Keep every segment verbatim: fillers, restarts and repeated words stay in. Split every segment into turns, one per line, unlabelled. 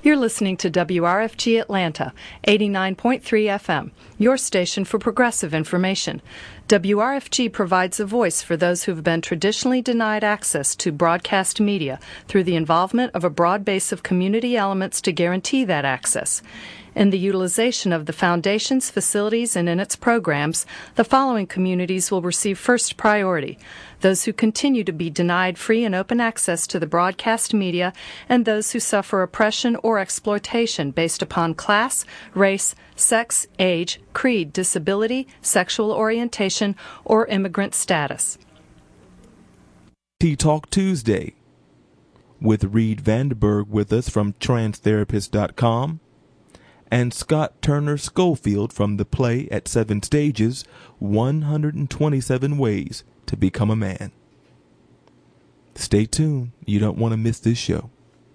You're listening to W R F G Atlanta, eighty-nine point three F M, your station for progressive information. W R F G provides a voice for those who have been traditionally denied access to broadcast media through the involvement of a broad base of community elements to guarantee that access. In the utilization of the Foundation's facilities and in its programs, the following communities will receive first priority: those who continue to be denied free and open access to the broadcast media, and those who suffer oppression or exploitation based upon class, race, sex, age, creed, disability, sexual orientation, or immigrant status.
T-Talk Tuesday with Reed Vandenberg with us from trans therapist dot com. And Scott Turner Schofield from the play At Seven Stages, one hundred twenty-seven Ways to Become a Man. Stay tuned. You don't want to miss this show.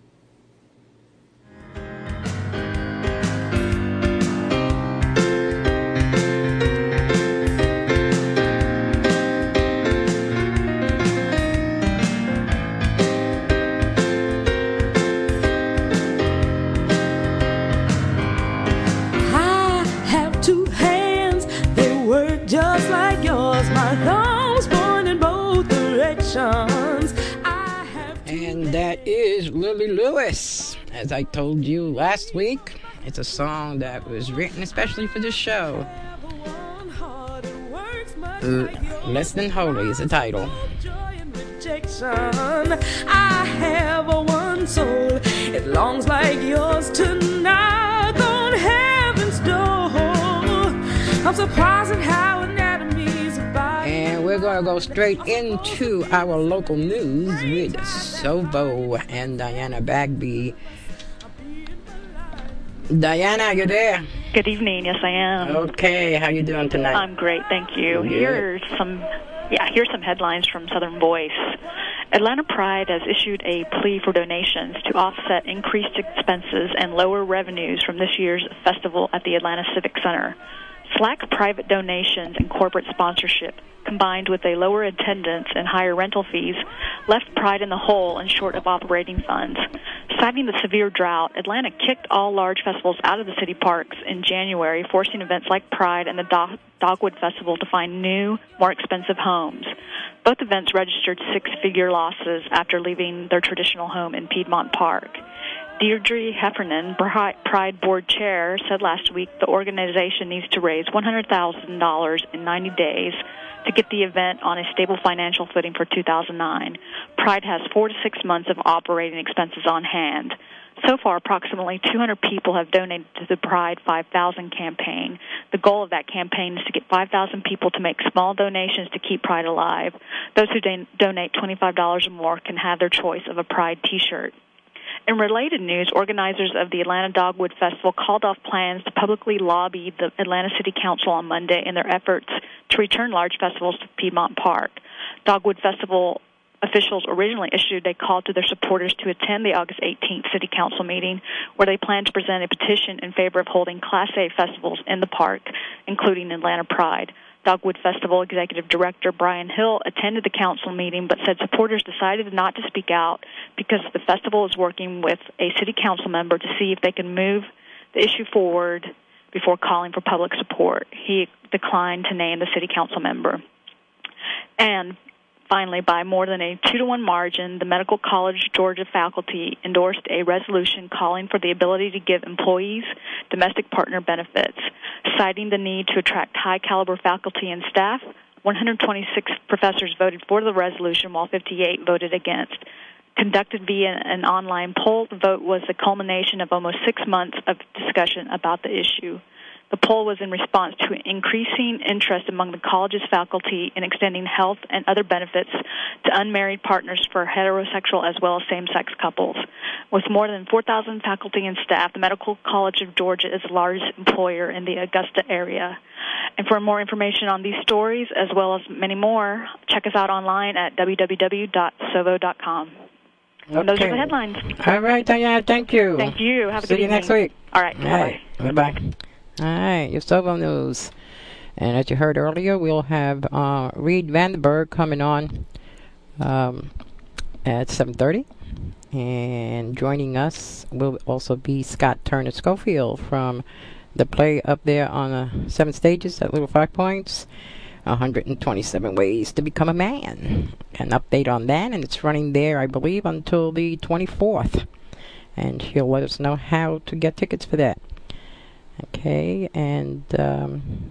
And that is Lily Lewis. As I told you last week, it's a song that was written especially for this show. L- Less Than Holy is the title.
I have a one soul. It longs like yours tonight on heaven's door. I'm surprised at how anatomies of body.
And we're going to go straight into our local news with Sovo and Diana Bagby. Diana, are you there?
Good evening. Yes, I am.
Okay, how you doing tonight?
I'm great, thank you.
Good.
Here's some, yeah, here's some headlines from Southern Voice. Atlanta Pride has issued a plea for donations to offset increased expenses and lower revenues from this year's festival at the Atlanta Civic Center. Slack private donations and corporate sponsorship, combined with a lower attendance and higher rental fees, left Pride in the hole and short of operating funds. Citing the severe drought, Atlanta kicked all large festivals out of the city parks in January, forcing events like Pride and the Do- Dogwood Festival to find new, more expensive homes. Both events registered six-figure losses after leaving their traditional home in Piedmont Park. Deirdre Heffernan, Pride Board Chair, said last week the organization needs to raise one hundred thousand dollars in ninety days to get the event on a stable financial footing for two thousand nine. Pride has four to six months of operating expenses on hand. So far, approximately two hundred people have donated to the Pride five thousand campaign. The goal of that campaign is to get five thousand people to make small donations to keep Pride alive. Those who don- donate twenty-five dollars or more can have their choice of a Pride T-shirt. In related news, organizers of the Atlanta Dogwood Festival called off plans to publicly lobby the Atlanta City Council on Monday in their efforts to return large festivals to Piedmont Park. Dogwood Festival officials originally issued a call to their supporters to attend the August eighteenth City Council meeting, where they plan to present a petition in favor of holding Class A festivals in the park, including Atlanta Pride. Dogwood Festival Executive Director Brian Hill attended the council meeting but said supporters decided not to speak out because the festival is working with a city council member to see if they can move the issue forward before calling for public support. He declined to name the city council member. And finally, by more than a two to one margin, the Medical College Georgia faculty endorsed a resolution calling for the ability to give employees domestic partner benefits. Citing the need to attract high-caliber faculty and staff, one hundred twenty-six professors voted for the resolution while fifty-eight voted against. Conducted via an online poll, the vote was the culmination of almost six months of discussion about the issue. The poll was in response to increasing interest among the college's faculty in extending health and other benefits to unmarried partners for heterosexual as well as same-sex couples. With more than four thousand faculty and staff, the Medical College of Georgia is the largest employer in the Augusta area. And for more information on these stories, as well as many more, check us out online at w w w dot sovo dot com.
Okay.
Those are the headlines.
All right, Diana, thank you.
Thank you. Have a
See
good
you
evening.
next week.
All right.
All right. Bye-bye. All right, your Sovo News. And as you heard earlier, we'll have uh, Reed Vandenberg coming on um, at seven thirty. And joining us will also be Scott Turner Schofield from the play up there on the seven stages at Little Five Points, one hundred twenty-seven Ways to Become a Man. An update on that, and it's running there, I believe, until the twenty-fourth. And he'll let us know how to get tickets for that. Okay, and um,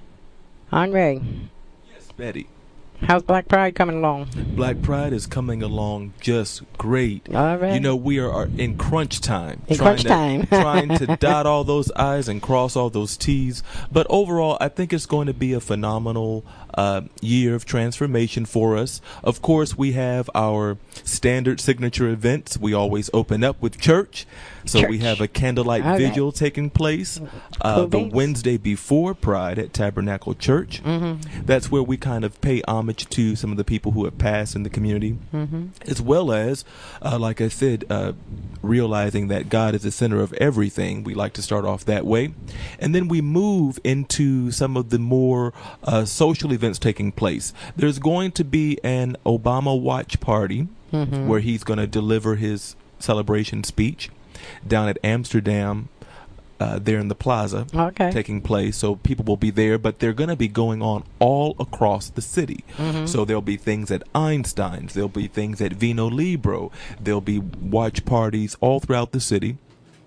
Andre.
Yes, Betty.
How's Black Pride coming along?
Black Pride is coming along just great.
All right.
You know, we are, are in crunch time.
In
trying
crunch
to,
time.
trying to dot all those I's and cross all those T's. But overall, I think it's going to be a phenomenal uh, year of transformation for us. Of course, we have our standard signature events. We always open up with church. So
Church.
we have a candlelight
All
vigil
right.
taking place uh,
Cool
the
beans.
Wednesday before Pride at Tabernacle Church.
Mm-hmm.
That's where we kind of pay homage to some of the people who have passed in the community,
Mm-hmm.
as well as, uh, like I said, uh, realizing that God is the center of everything. We like to start off that way. And then we move into some of the more uh, social events taking place. There's going to be an Obama watch party
Mm-hmm.
where he's going to deliver his celebration speech down at Amsterdam, uh, there in the plaza,
Okay.
taking place. So people will be there, but they're going to be going on all across the city.
Mhm.
So there'll be things at Einstein's, there'll be things at Vino Libro, there'll be watch parties all throughout the city.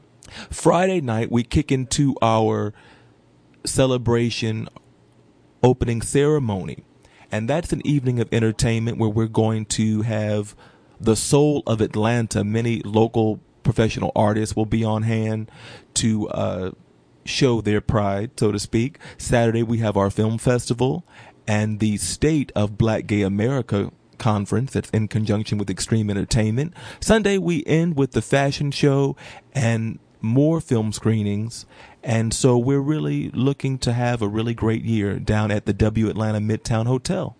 Friday night, we kick into our celebration opening ceremony. And that's an evening of entertainment where we're going to have the soul of Atlanta. Many local professional artists will be on hand to uh, show their pride, so to speak. Saturday, we have our film festival and the State of Black Gay America conference that's in conjunction with Extreme Entertainment. Sunday, we end with the fashion show and more film screenings. And so we're really looking to have a really great year down at the W Atlanta Midtown Hotel.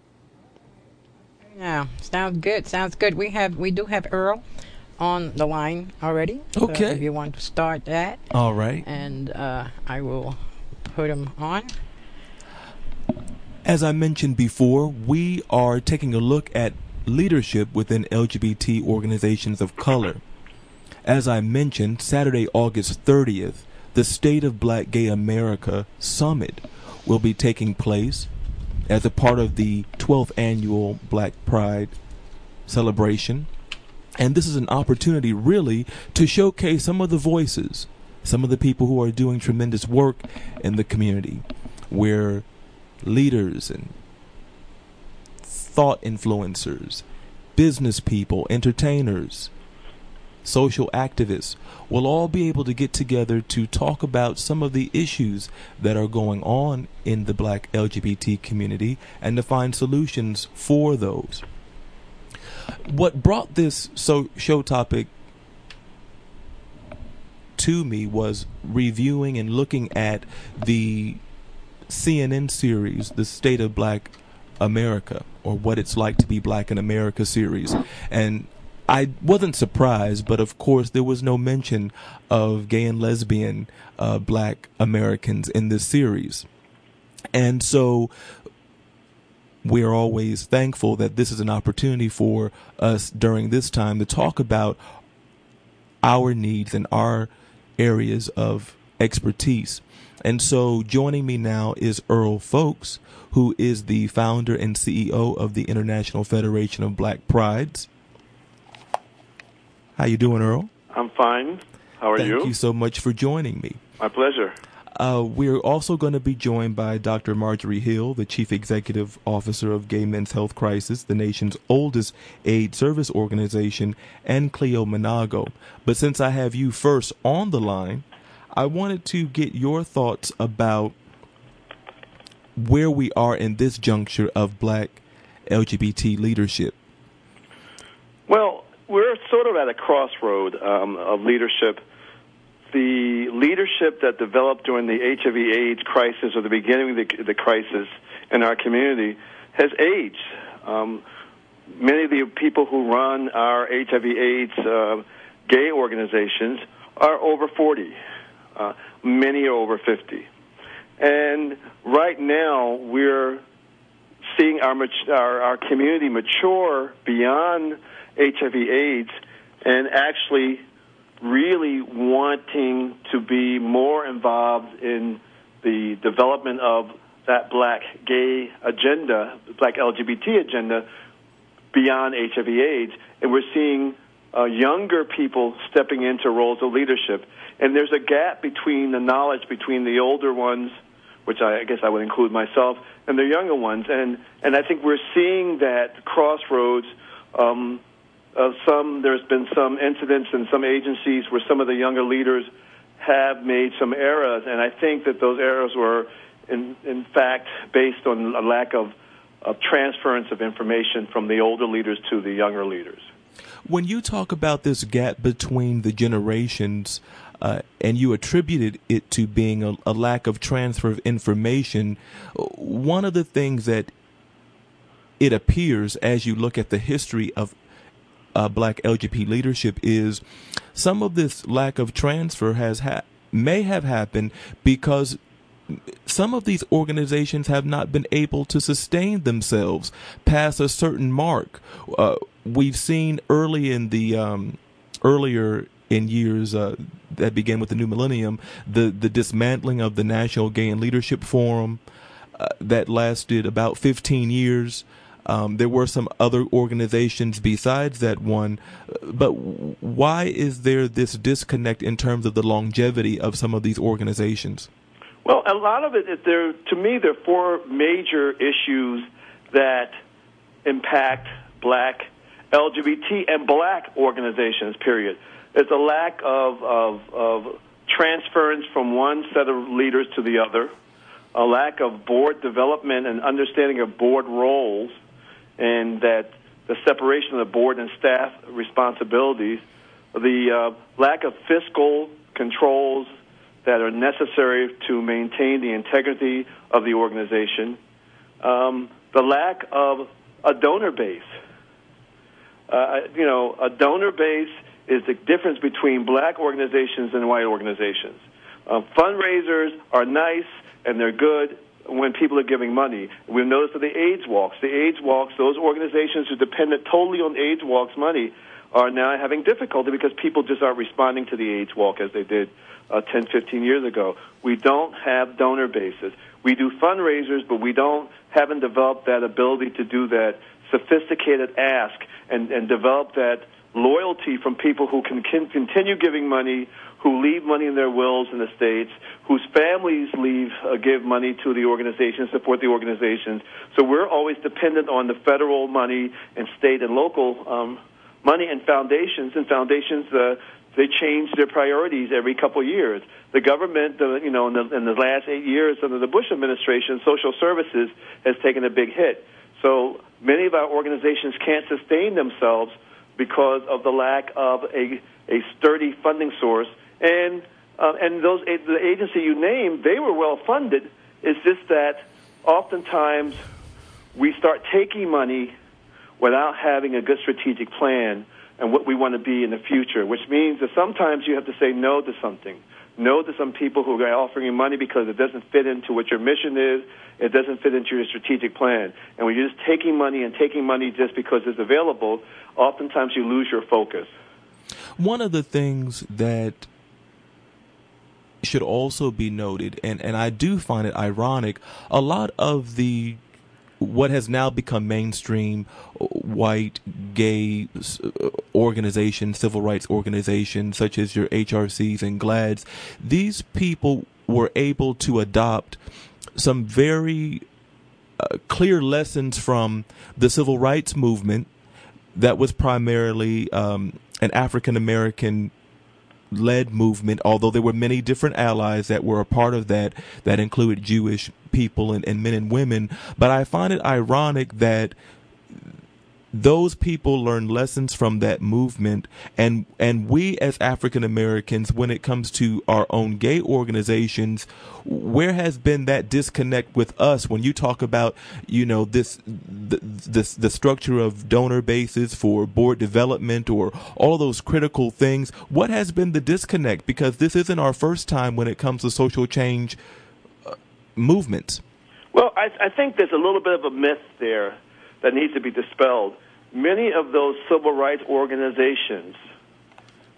Yeah, sounds good. Sounds good. We have we do have Earl on the line already. So
Okay.
if you want to start that,
All right.
and uh, I will put him on.
As I mentioned before, we are taking a look at leadership within L G B T organizations of color. As I mentioned, Saturday, August thirtieth, the State of Black Gay America Summit will be taking place as a part of the twelfth annual Black Pride celebration. And this is an opportunity really to showcase some of the voices, some of the people who are doing tremendous work in the community, where leaders and thought influencers, business people, entertainers, social activists will all be able to get together to talk about some of the issues that are going on in the Black L G B T community and to find solutions for those. What brought this so show topic to me was reviewing and looking at the C N N series, The State of Black America, or What It's Like to Be Black in America series. And I wasn't surprised, but of course there was no mention of gay and lesbian uh, Black Americans in this series. And so we are always thankful that this is an opportunity for us during this time to talk about our needs and our areas of expertise. And so joining me now is Earl Folks, who is the founder and C E O of the International Federation of Black Prides. How you doing, Earl?
I'm fine. How are
Thank
you?
Thank you so much for joining me.
My pleasure.
Uh, we're also going to be joined by Doctor Marjorie Hill, the Chief Executive Officer of Gay Men's Health Crisis, the nation's oldest AIDS service organization, and Cleo Monago. But since I have you first on the line, I wanted to get your thoughts about where we are in this juncture of Black L G B T leadership.
Well, we're sort of at a crossroad um, of leadership. The leadership that developed during the H I V AIDS crisis, or the beginning of the, the crisis in our community, has aged. Um, many of the people who run our H I V AIDS uh, gay organizations are over forty. Uh, many are over fifty. And right now, we're seeing our, our, our community mature beyond H I V AIDS and actually really wanting to be more involved in the development of that black gay agenda, black L G B T agenda, beyond H I V AIDS. And we're seeing uh, younger people stepping into roles of leadership. And there's a gap between the knowledge between the older ones, which I, I guess I would include myself, and the younger ones. And, and I think we're seeing that crossroads. Um, of some, there's been some incidents in some agencies where some of the younger leaders have made some errors, and I think that those errors were, in, in fact, based on a lack of, of transference of information from the older leaders to the younger leaders.
When you talk about this gap between the generations, uh, and you attributed it to being a, a lack of transfer of information, one of the things that it appears as you look at the history of uh, black L G B T leadership is some of this lack of transfer has ha- may have happened because some of these organizations have not been able to sustain themselves past a certain mark. Uh, we've seen early in the um, earlier in years uh, that began with the new millennium, the the dismantling of the National Gay and Leadership Forum uh, that lasted about fifteen years. Um, there were some other organizations besides that one, but why is there this disconnect in terms of the longevity of some of these organizations?
Well, a lot of it, there, to me, there are four major issues that impact black L G B T and black organizations, period. There's a lack of, of, of transference from one set of leaders to the other, a lack of board development and understanding of board roles, and that the separation of the board and staff responsibilities, the uh, lack of fiscal controls that are necessary to maintain the integrity of the organization, um, the lack of a donor base. Uh, you know, a donor base is the difference between black organizations and white organizations. Uh, fundraisers are nice and they're good when people are giving money. We've noticed that the AIDS Walks, the AIDS Walks, those organizations who depended totally on AIDS Walks money are now having difficulty because people just aren't responding to the AIDS Walk as they did uh, ten, fifteen years ago. We don't have donor bases. We do fundraisers, but we don't haven't developed that ability to do that sophisticated ask and, and develop that loyalty from people who can, can continue giving money, who leave money in their wills in the states, whose families leave, uh, give money to the organizations, support the organizations. So we're always dependent on the federal money and state and local um, money and foundations. And foundations, uh, they change their priorities every couple of years. The government, uh, you know, in the, in the last eight years under the Bush administration, social services has taken a big hit. So many of our organizations can't sustain themselves because of the lack of a, a sturdy funding source. And uh, and those the agency you named, they were well funded. It's just that oftentimes we start taking money without having a good strategic plan and what we want to be in the future, which means that sometimes you have to say no to something. No to some people who are offering you money because it doesn't fit into what your mission is. It doesn't fit into your strategic plan. And when you're just taking money and taking money just because it's available, oftentimes you lose your focus.
One of the things that should also be noted, and, and I do find it ironic, a lot of the what has now become mainstream white gay organizations, civil rights organizations such as your H R Cs and GLAADs, these people were able to adopt some very uh, clear lessons from the civil rights movement that was primarily um, an African American led movement, although there were many different allies that were a part of that, that included Jewish people and, and men and women. But I find it ironic that those people learned lessons from that movement, and and we as African Americans, when it comes to our own gay organizations, where has been that disconnect with us? When you talk about, you know, this the the, the structure of donor bases for board development or all of those critical things, what has been the disconnect? Because this isn't our first time when it comes to social change uh, movements.
Well, I, I think there's a little bit of a myth there that needs to be dispelled. Many of those civil rights organizations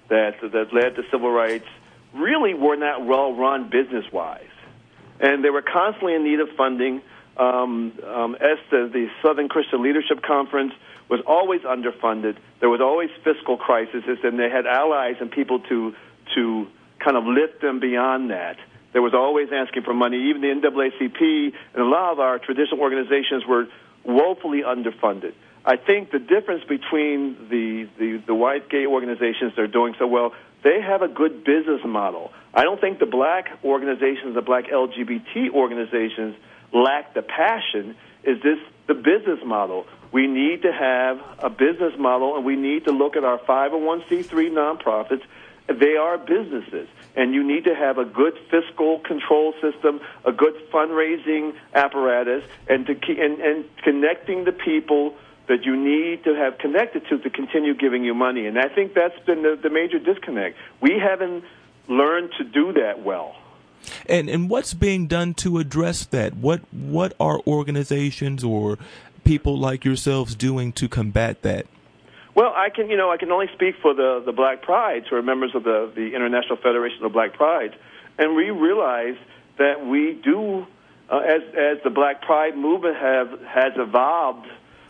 that that led to civil rights really were not well run business wise, and they were constantly in need of funding. Um, um, as the, the Southern Christian Leadership Conference was always underfunded. There was always fiscal crises, and they had allies and people to to kind of lift them beyond that. There was always asking for money. Even the N double A C P and a lot of our traditional organizations were woefully underfunded. I think the difference between the, the, the white gay organizations that are doing so well, they have a good business model. I don't think the black organizations, the black L G B T organizations, lack the passion. Is this the business model? We need to have a business model, and we need to look at our five oh one c three nonprofits. They are businesses, and you need to have a good fiscal control system, a good fundraising apparatus, and to keep, and, and connecting the people that you need to have connected to to continue giving you money. And I think that's been the, the major disconnect. We haven't learned to do that well.
And and what's being done to address that? What what are organizations or people like yourselves doing to combat that?
Well, I can, you know, I can only speak for the, the Black Prides, who are members of the, the International Federation of Black Prides, and we realize that we do, uh, as as the Black Pride movement have has evolved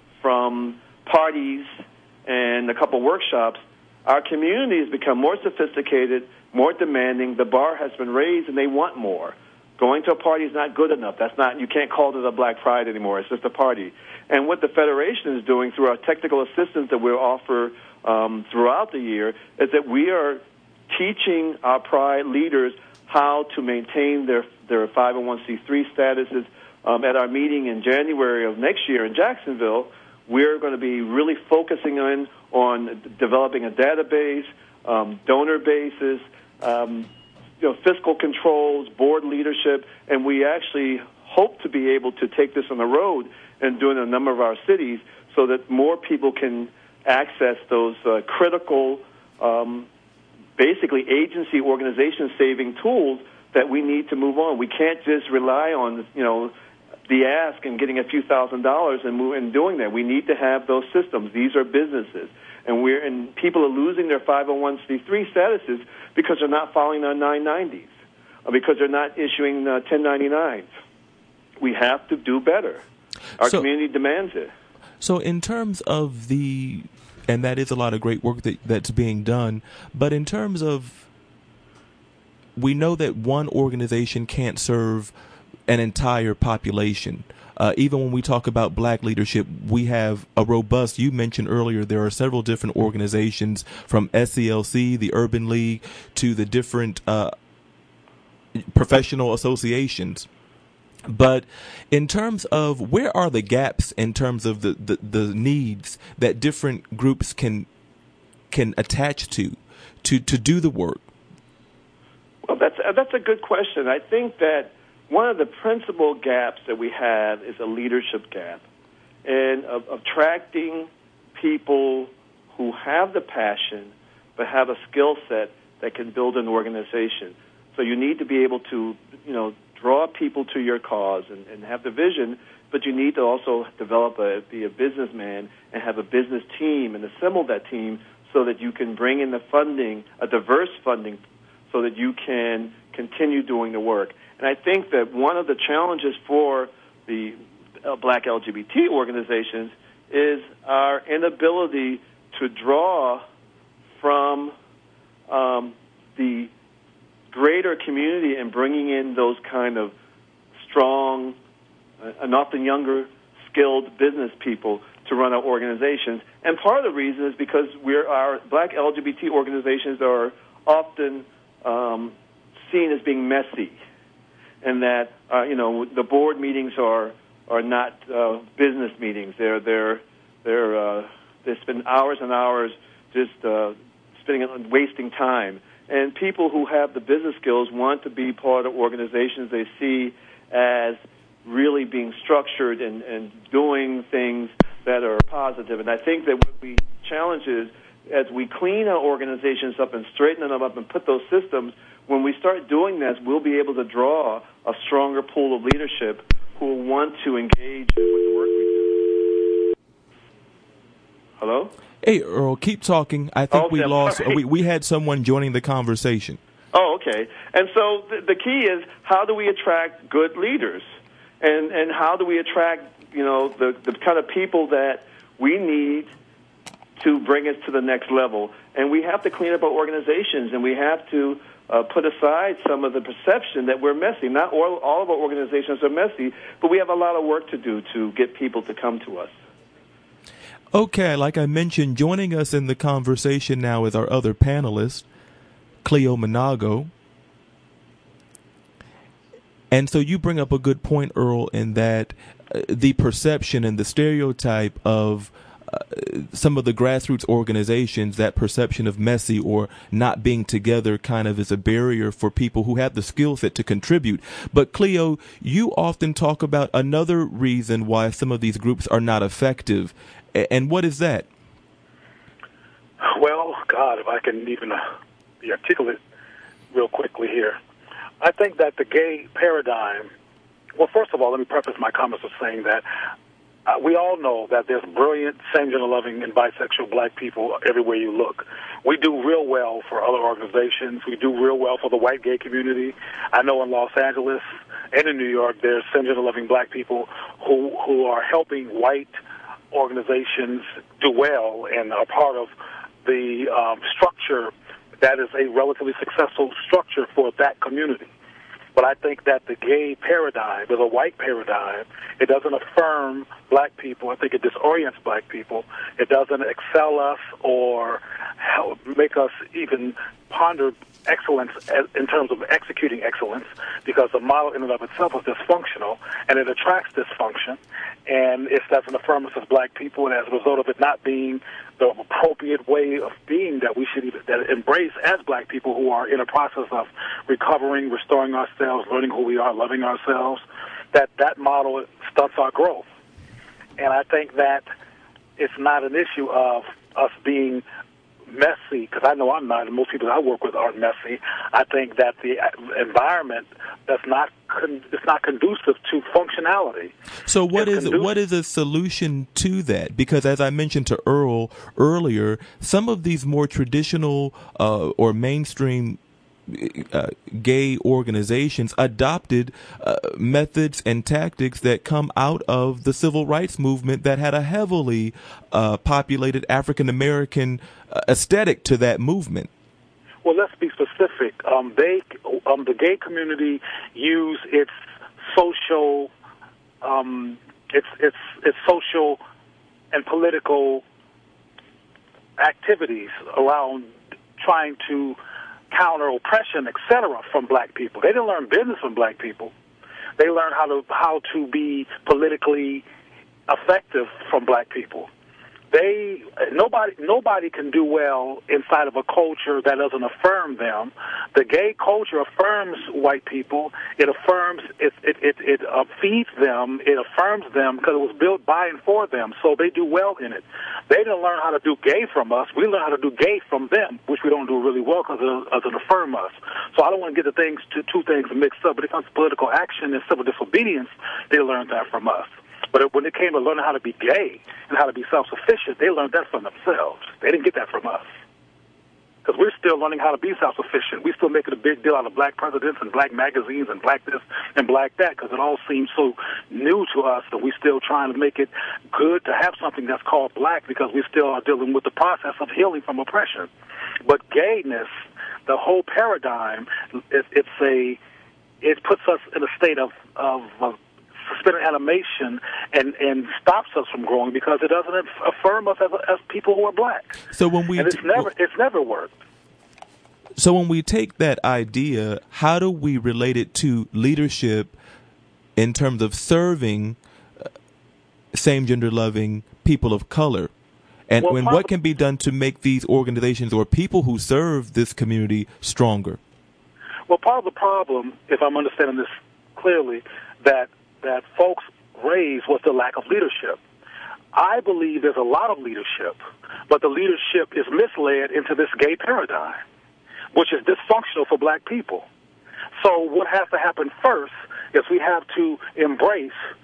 from parties and a couple workshops, our community has become more sophisticated, more demanding. The bar has been raised, and they want more. Going to a party is not good enough. That's not. You can't call it a Black Pride anymore. It's just a party. And what the Federation is doing through our technical assistance that we'll offer um, throughout the year is that we are teaching our Pride leaders how to maintain their their five oh one c three statuses. Um, at our meeting in January of next year in Jacksonville, we're going to be really focusing on on developing a database, um, donor bases, um, you know, fiscal controls, board leadership, and we actually hope to be able to take this on the road and do it in a number of our cities so that more people can access those uh, critical, um, basically agency organization saving tools that we need to move on. We can't just rely on, you know, the ask and getting a few thousand dollars and move and doing that. We need to have those systems. These are businesses, and we're and people are losing their five oh one c three statuses because they're not following their nine nineties, or because they're not issuing uh, ten ninety-nines. We have to do better. Our so, community demands it.
So, in terms of the, and that is a lot of great work that that's being done, but in terms of, we know that one organization can't serve an entire population. Uh, even when we talk about black leadership, we have a robust, you mentioned earlier, there are several different organizations from S C L C, the Urban League, to the different uh, professional associations. But in terms of where are the gaps in terms of the, the, the needs that different groups can can attach to, to, to do the work?
Well, that's, that's a good question. I think that one of the principal gaps that we have is a leadership gap, and of, of attracting people who have the passion but have a skill set that can build an organization. So you need to be able to, you know, draw people to your cause and, and have the vision, but you need to also develop a, be a businessman and have a business team and assemble that team so that you can bring in the funding, a diverse funding, so that you can continue doing the work. And I think that one of the challenges for the uh, black L G B T organizations is our inability to draw from um, the greater community and bringing in those kind of strong uh, and often younger, skilled business people to run our organizations. And part of the reason is because we're our black L G B T organizations are often um, seen as being messy, and that uh, you know the board meetings are are not uh, business meetings. They're they're they're uh, they spend hours and hours just uh, spending on wasting time. And people who have the business skills want to be part of organizations they see as really being structured and, and doing things that are positive. And I think that what we challenge is, as we clean our organizations up and straighten them up and put those systems, when we start doing this, we'll be able to draw a stronger pool of leadership who will want to engage with the work we do. Hello?
Hey, Earl, keep talking. I think
Oh,
we
I'm
lost.
sorry.
We, we had someone joining the conversation.
Oh, okay. And so the, the key is, how do we attract good leaders? And and how do we attract, you know, the, the kind of people that we need to bring us to the next level? And we have to clean up our organizations, and we have to uh, put aside some of the perception that we're messy. Not all, all of our organizations are messy, but we have a lot of work to do to get people to come to us.
Okay, like I mentioned, joining us in the conversation now is our other panelist, Cleo Manago. And so you bring up a good point, Earl, in that uh, the perception and the stereotype of uh, some of the grassroots organizations, that perception of messy or not being together kind of is a barrier for people who have the skill set to contribute. But Cleo, you often talk about another reason why some of these groups are not effective. And what is that?
Well, God, if I can even uh, be articulate real quickly here. I think that the gay paradigm, well, first of all, let me preface my comments with saying that uh, we all know that there's brilliant, same-gender-loving, and bisexual black people everywhere you look. We do real well for other organizations. We do real well for the white gay community. I know in Los Angeles and in New York, there's same-gender-loving black people who, who are helping white organizations do well and are part of the um, structure that is a relatively successful structure for that community. But I think that the gay paradigm is a white paradigm. It doesn't affirm black people. I think it disorients black people. It doesn't excel us or help make us even ponder excellence in terms of executing excellence, because the model in and of itself is dysfunctional, and it attracts dysfunction, and it doesn't affirm us as black people, and as a result of it not being the appropriate way of being that we should even, that embrace as black people who are in a process of recovering, restoring ourselves, learning who we are, loving ourselves, that that model stunts our growth. And I think that it's not an issue of us being messy, because I know I'm not, and most people I work with aren't messy. I think that the environment that's not con- it's not conducive to functionality.
So what
it's
is
conducive-
what is a solution to that? Because as I mentioned to Earl earlier, some of these more traditional uh, or mainstream Uh, gay organizations adopted uh, methods and tactics that come out of the civil rights movement that had a heavily uh, populated African American uh, aesthetic to that movement.
Well, let's be specific. Um, they, um, the gay community, use its social, um, its its its social and political activities around trying to counter oppression, et cetera, from black people. They didn't learn business from black people. They learned how to how to be politically effective from black people. They nobody nobody can do well inside of a culture that doesn't affirm them. The gay culture affirms white people. It affirms it it it, it uh, feeds them. It affirms them because it was built by and for them. So they do well in it. They didn't learn how to do gay from us. We learn how to do gay from them, which we don't do really well because it doesn't affirm us. So I don't want to get the things to two things mixed up. But it comes to political action and civil disobedience, they learned that from us. But when it came to learning how to be gay and how to be self-sufficient, they learned that from themselves. They didn't get that from us. Because we're still learning how to be self-sufficient. We're still making a big deal out of black presidents and black magazines and black this and black that, because it all seems so new to us that we're still trying to make it good to have something that's called black, because we still are dealing with the process of healing from oppression. But gayness, the whole paradigm, it, it's a, it puts us in a state of, of, of suspended animation and, and stops us from growing because it doesn't affirm us as, as people who are black.
So when we
and it's
d-
never it's never worked.
So when we take that idea, how do we relate it to leadership in terms of serving uh, same-gender loving people of color? And
Well,
when
part
what
of-
can be done to make these organizations or people who serve this community stronger?
Well, part of the problem, if I'm understanding this clearly, that that folks raised was the lack of leadership. I believe there's a lot of leadership, but the leadership is misled into this gay paradigm, which is dysfunctional for black people. So what has to happen first is we have to embrace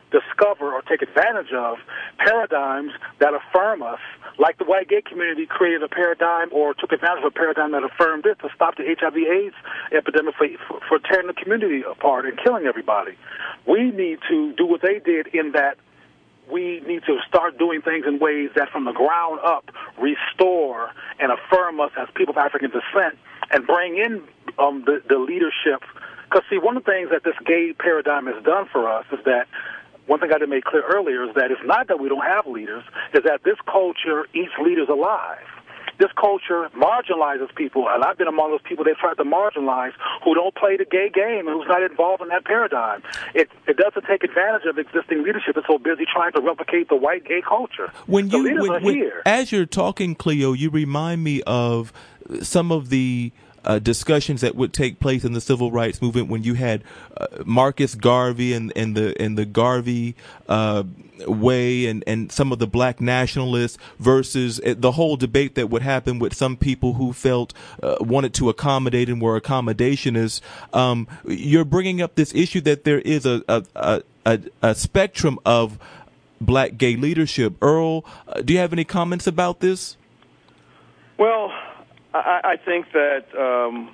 discover or take advantage of paradigms that affirm us, like the white gay community created a paradigm or took advantage of a paradigm that affirmed it to stop the H I V AIDS epidemic for, for tearing the community apart and killing everybody. We need to do what they did in that we need to start doing things in ways that from the ground up restore and affirm us as people of African descent and bring in um, the, the leadership. Because, see, one of the things that this gay paradigm has done for us is that one thing I did make clear earlier is that it's not that we don't have leaders, is that this culture eats leaders alive. This culture marginalizes people, and I've been among those people they've tried to marginalize who don't play the gay game and who's not involved in that paradigm. It it doesn't take advantage of existing leadership. It's so busy trying to replicate the white gay culture.
When
the
you,
leaders
when,
are
when,
here.
As you're talking, Cleo, you remind me of some of the Uh, discussions that would take place in the civil rights movement when you had uh, Marcus Garvey and, and the and the Garvey uh, way and, and some of the black nationalists versus the whole debate that would happen with some people who felt uh, wanted to accommodate and were accommodationists. Um, you're bringing up this issue that there is a a, a, a, a spectrum of black gay leadership. Earl, uh, do you have any comments about this?
Well, I, I think that um,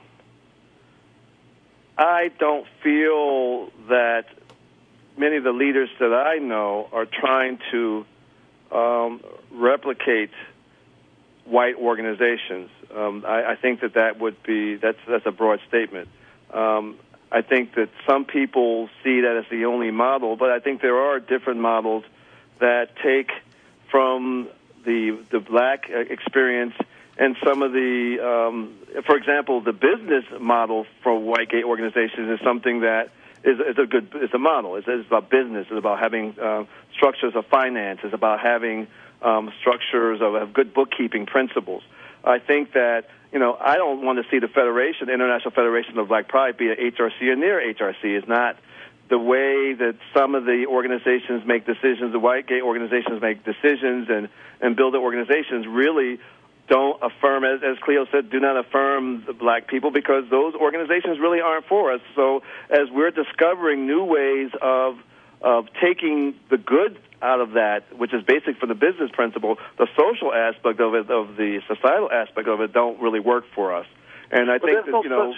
I don't feel that many of the leaders that I know are trying to um, replicate white organizations. Um, I, I think that that would be that's that's a broad statement. Um, I think that some people see that as the only model, but I think there are different models that take from the the black experience. And some of the, um, for example, the business model for white gay organizations is something that is, is a good, is a model. It's, it's about business. It's about having uh, structures of finance. It's about having um, structures of, of good bookkeeping principles. I think that, you know, I don't want to see the Federation, the International Federation of Black Pride, be an H R C or near H R C. It's not the way that some of the organizations make decisions, the white gay organizations make decisions and, and build their organizations really don't affirm, as, as Cleo said, do not affirm the black people because those organizations really aren't for us. So as we're discovering new ways of of taking the good out of that, which is basic for the business principle, the social aspect of it, of the societal aspect of it, don't really work for us. And I think that, you know,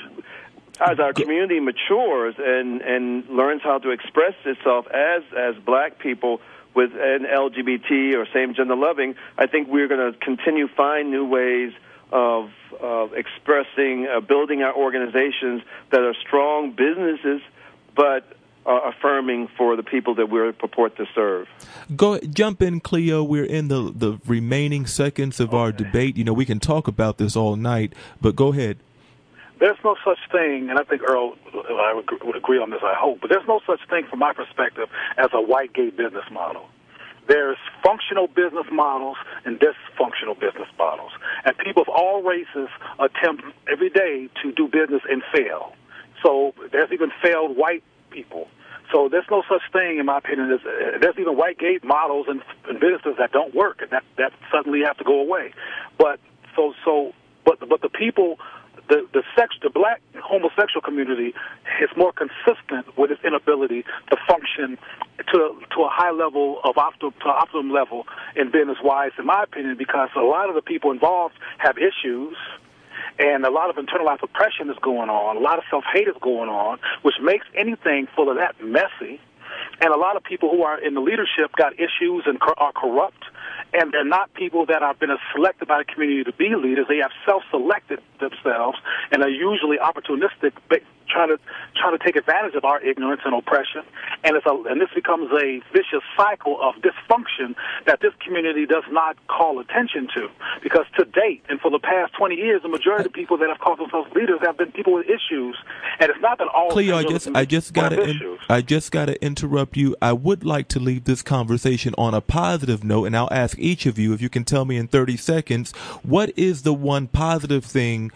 as our community matures and, and learns how to express itself as as black people, with an L G B T or same-gender loving, I think we're going to continue to find new ways of, of expressing, uh, building our organizations that are strong businesses, but are affirming for the people that we purport to serve.
Go jump in, Cleo. We're in the, the remaining seconds of okay. our debate. You know, we can talk about this all night, but go ahead.
There's no such thing, and I think Earl I would, would agree on this, I hope, but there's no such thing from my perspective as a white gay business model. There's functional business models and dysfunctional business models. And people of all races attempt every day to do business and fail. So there's even failed white people. So there's no such thing, in my opinion, as, uh, there's even white gay models and, and businesses that don't work, and that, that suddenly have to go away. But so so, but but the people. The the sex the black homosexual community is more consistent with its inability to function to to a high level of optimum to optimum level in business wise, in my opinion, because a lot of the people involved have issues. And a lot of internalized oppression is going on. A lot of self-hate is going on, which makes anything full of that messy. And a lot of people who are in the leadership got issues and cor- are corrupt. And they're not people that have been selected by the community to be leaders. They have self-selected themselves and are usually opportunistic, trying to trying to take advantage of our ignorance and oppression. And it's a, and this becomes a vicious cycle of dysfunction that this community does not call attention to. Because to date, and for the past twenty years, the majority of the people that have called themselves leaders have been people with issues. And it's not that all
Cleo, I just I just gotta in, I just gotta interrupt you. I would like to leave this conversation on a positive note, and I'll ask each of you if you can tell me in thirty seconds, what is the one positive thing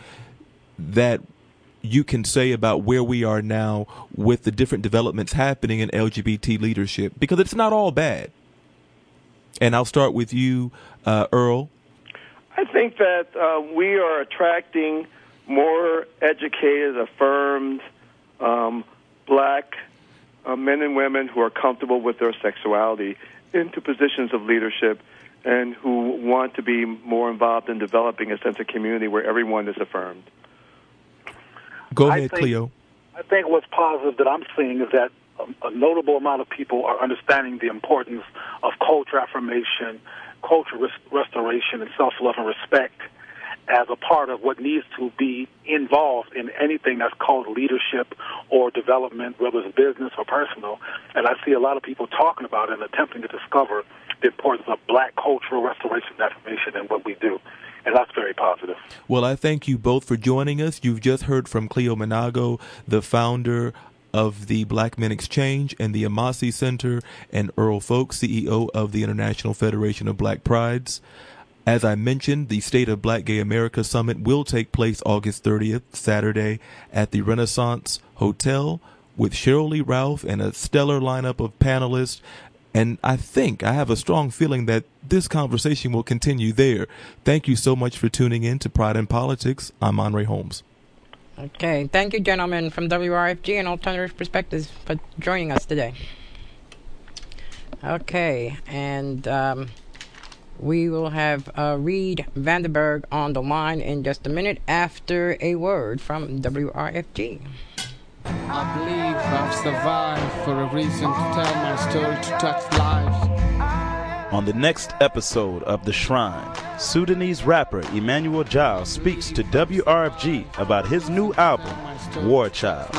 that you can say about where we are now with the different developments happening in L G B T leadership? Because it's not all bad. And I'll start with you, uh, Earl.
I think that uh, we are attracting more educated, affirmed, um, black uh, men and women who are comfortable with their sexuality into positions of leadership and who want to be more involved in developing a sense of community where everyone is affirmed.
Go
I
ahead,
think,
Cleo.
I think what's positive that I'm seeing is that a, a notable amount of people are understanding the importance of culture affirmation, culture res- restoration, and self-love and respect as a part of what needs to be involved in anything that's called leadership or development, whether it's business or personal. And I see a lot of people talking about it and attempting to discover the importance of black cultural restoration and affirmation in what we do. And that's very positive.
Well, I thank you both for joining us. You've just heard from Cleo Minago, the founder of the Black Men Exchange and the Amasi Center, and Earl Folk, C E O of the International Federation of Black Prides. As I mentioned, the State of Black Gay America Summit will take place August thirtieth, Saturday, at the Renaissance Hotel with Cheryl Lee Ralph and a stellar lineup of panelists. And I think, I have a strong feeling that this conversation will continue there. Thank you so much for tuning in to Pride in Politics. I'm Andre Holmes.
Okay, thank you, gentlemen, from W R F G and Alternative Perspectives for joining us today. Okay, and um, we will have uh, Reed Vandenberg on the line in just a minute after a word from W R F G.
I believe I've survived for a reason to tell my story to touch lives.
On the next episode of The Shrine, Sudanese rapper Emmanuel Giles speaks to W R F G about his new album, War Child.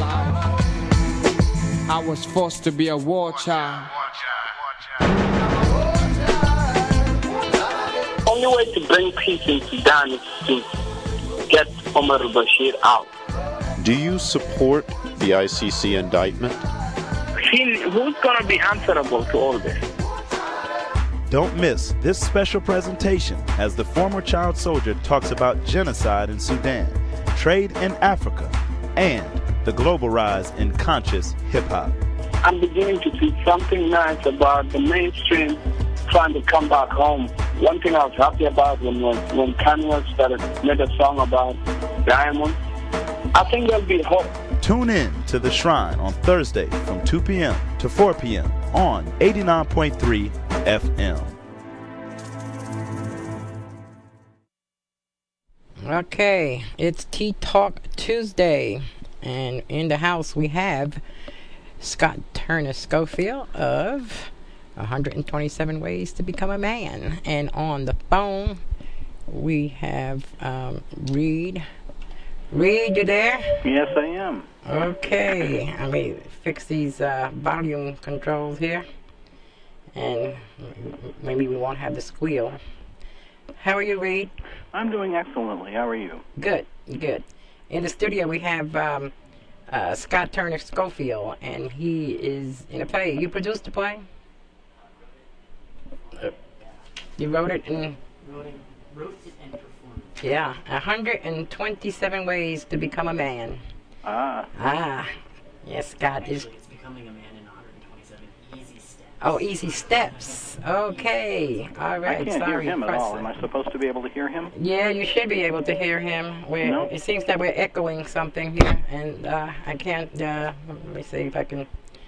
I was forced to be a war child.
The only way to bring peace in Sudan is to get Omar al-Bashir out.
Do you support the I C C indictment?
Who's going to be answerable to all this?
Don't miss this special presentation as the former child soldier talks about genocide in Sudan, trade in Africa, and the global rise in conscious hip-hop.
I'm beginning to see something nice about the mainstream trying to come back home. One thing I was happy about when when, when Kanye started made a song about Diamond, I think there'll be hope.
Tune in to The Shrine on Thursday from two p.m. to four p.m. on eighty-nine point three F M.
Okay, it's Tea Talk Tuesday, and in the house we have Scott Turner Schofield of one hundred twenty-seven Ways to Become a Man, and on the phone we have um, Reed. Reed, you there?
Yes, I am.
Okay, let me fix these uh, volume controls here, and maybe we won't have the squeal. How are you, Reed?
I'm doing excellently. How are you?
Good, good. In the studio we have um, uh, Scott Turner Schofield, and he is in a play. You produced the play? Uh, you wrote it and...
Wrote it, wrote it and performed.
Yeah, one hundred twenty-seven Ways to Become a Man.
Ah.
Ah. Yes, Scott is...
Actually, it's Becoming a Man in one hundred twenty-seven Easy Steps.
Oh, Easy Steps. Okay. All right.
I can't
Sorry,
hear him at all.
Preston.
Am I supposed to be able to hear him?
Yeah, you should be able to hear him. We're,
No.
It seems that we're echoing something here, and uh, I can't... Uh, let me see if I can...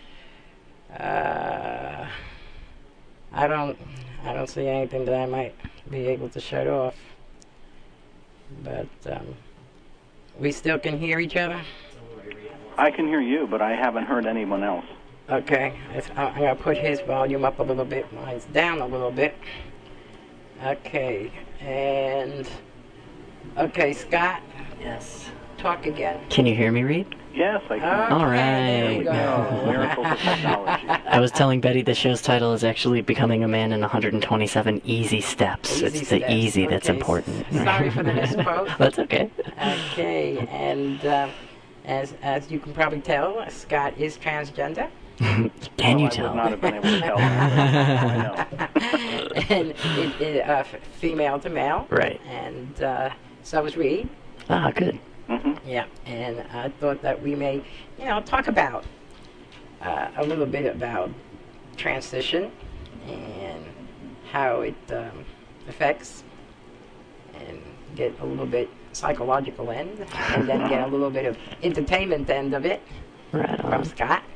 Uh, I don't... I don't see anything that I might be able to shut off. But um, we still can hear each other?
I can hear you, but I haven't heard anyone else.
Okay. It's, I, I'm going to put his volume up a little bit. Mine's down a little bit. Okay. And... Okay, Scott.
Yes.
Talk again.
Can you hear me, Reed?
Yes, I can.
Okay,
All right.
there we go.
Miracles of technology.
I was telling Betty the show's title is actually Becoming a Man in one hundred twenty-seven Easy Steps.
Easy
it's the
steps.
easy that's
Okay,
important.
s- Sorry for the misquote.
That's okay.
Okay, and uh, as as you can probably tell, Scott is transgender.
Can
Well,
you
I
tell?
would not have been able to tell. I know.
And it, it, uh, f- female to male.
Right.
And uh, so is Reed.
Ah, good.
Mm-hmm.
Yeah, and I thought that we may, you know, talk about uh, a little bit about transition and how it um, affects, and get a little bit psychological end, and then get a little bit of entertainment end of it
Right
from
on.
Scott.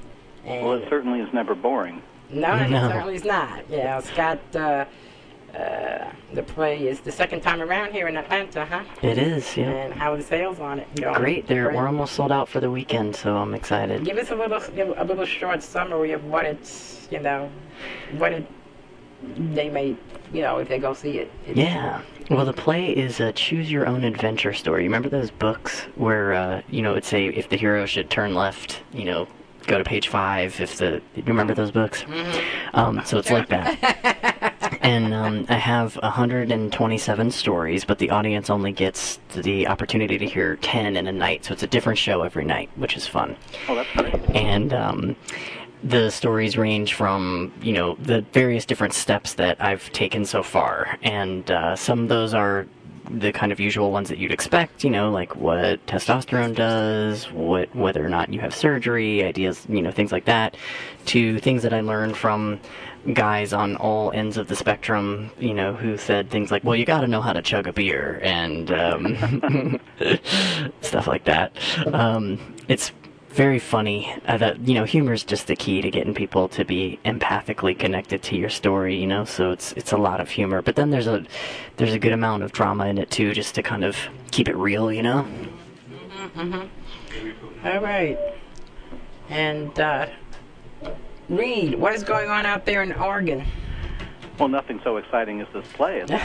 Well, it certainly is never boring.
No, it
No.
certainly is not. Yeah, Scott, uh, uh, the play is the second time around here in Atlanta, huh?
It is, yeah.
And how are the sales on it going?
Great. They're,
Great.
We're almost sold out for the weekend, so I'm excited.
Give us a little, a little short summary of what it's, you know, what it, they may, you know, if they go see it. It's,
Yeah. Well, the play is a choose-your-own-adventure story. You remember those books where, uh, you know, it'd say if the hero should turn left, you know, go to page five. If the you remember those books?
Mm-hmm.
Um, so it's like that. And um, I have one hundred twenty-seven stories, but the audience only gets the opportunity to hear ten in a night. So it's a different show every night, which is fun.
Oh, that's great.
And um, the stories range from, you know, the various different steps that I've taken so far. And uh, some of those are the kind of usual ones that you'd expect, you know, like what testosterone does, what whether or not you have surgery, ideas, you know, things like that, to things that I learned from guys on all ends of the spectrum, you know, who said things like, well, you got to know how to chug a beer, and um, stuff like that. Um, it's very funny. Uh, that, you know, humor is just the key to getting people to be empathically connected to your story, you know, so it's it's a lot of humor. But then there's a there's a good amount of drama in it, too, just to kind of keep it real, you know?
Mm-hmm, mm-hmm. All right. And, uh, Reed, what is going on out there in Oregon?
Well, nothing so exciting as this play. Is it?